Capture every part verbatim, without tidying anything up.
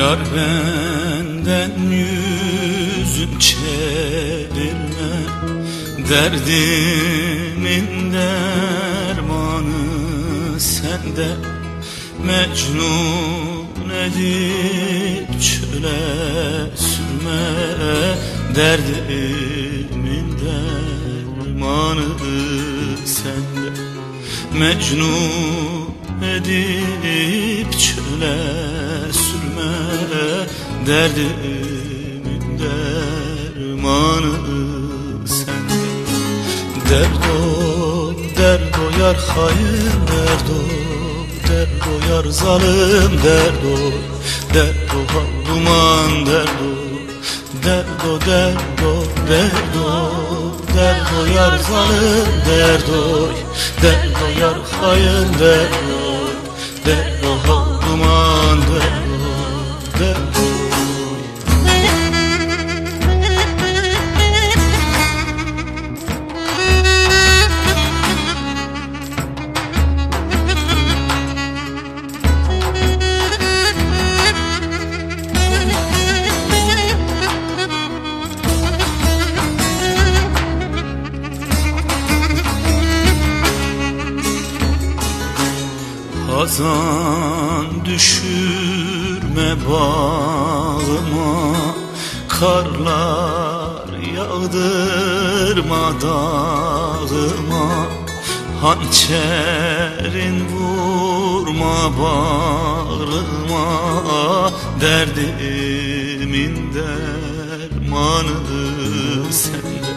Yar benden yüzün çevirme, derdimin dermanı sende. Mecnun edip çöle sürme, derdimin dermanı sende. Mecnun edip çöle sürme, derdimin dermanı sende. Derdo, derdo yar hayır, derdo, derdo yar zalim, derdo, derdo hal duman, derdo, derdo, derdo, derdo, derdo yar zalim, derdo, derdo yar hayır, derdo, derdo hal duman, derdo, derdo. Hazan düşürme bağıma, karlar yağdırma dağıma. Hançerin vurma bağrıma, derdimin dermanı sende.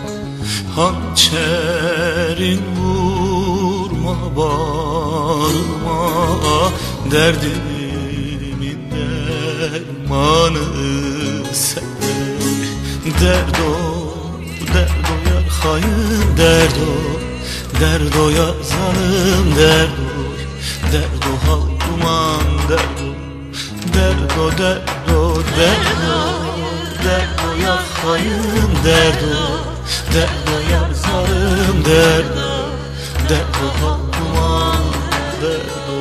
Hançerin vurma bağrıma, derdimin dermanı sende. Derdo, derdo yar hayır, derdo, derdo yar zalim, derdo, derdo hal duman, derdo, derdo, derdo, derdo, derdo yar hayır, derdo, derdo yar zalim, derdo, derdo hal duman, derdo.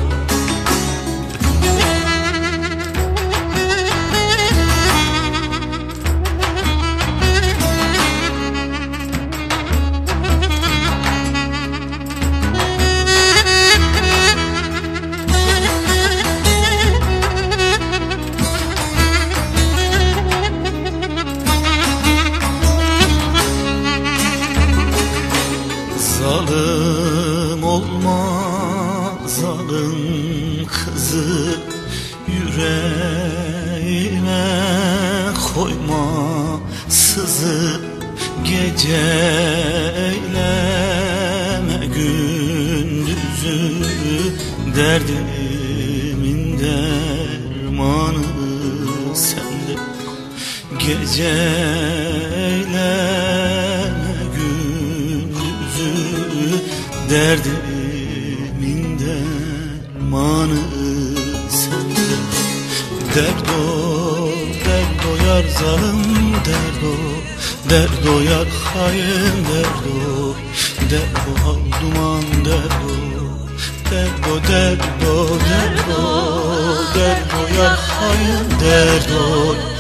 Zalim olma, zalim kızı, yüreğime koyma sızı. Gece eyleme gündüzü, derdimin dermanı sende. Gece eyleme derdimin dermanı sende. Derdo, derdo yar zalim, derdo, derdo yar hayır, derdo, derdo hal duman, derdo, derdo, derdo, derdo, derdo yar hayır, derdo,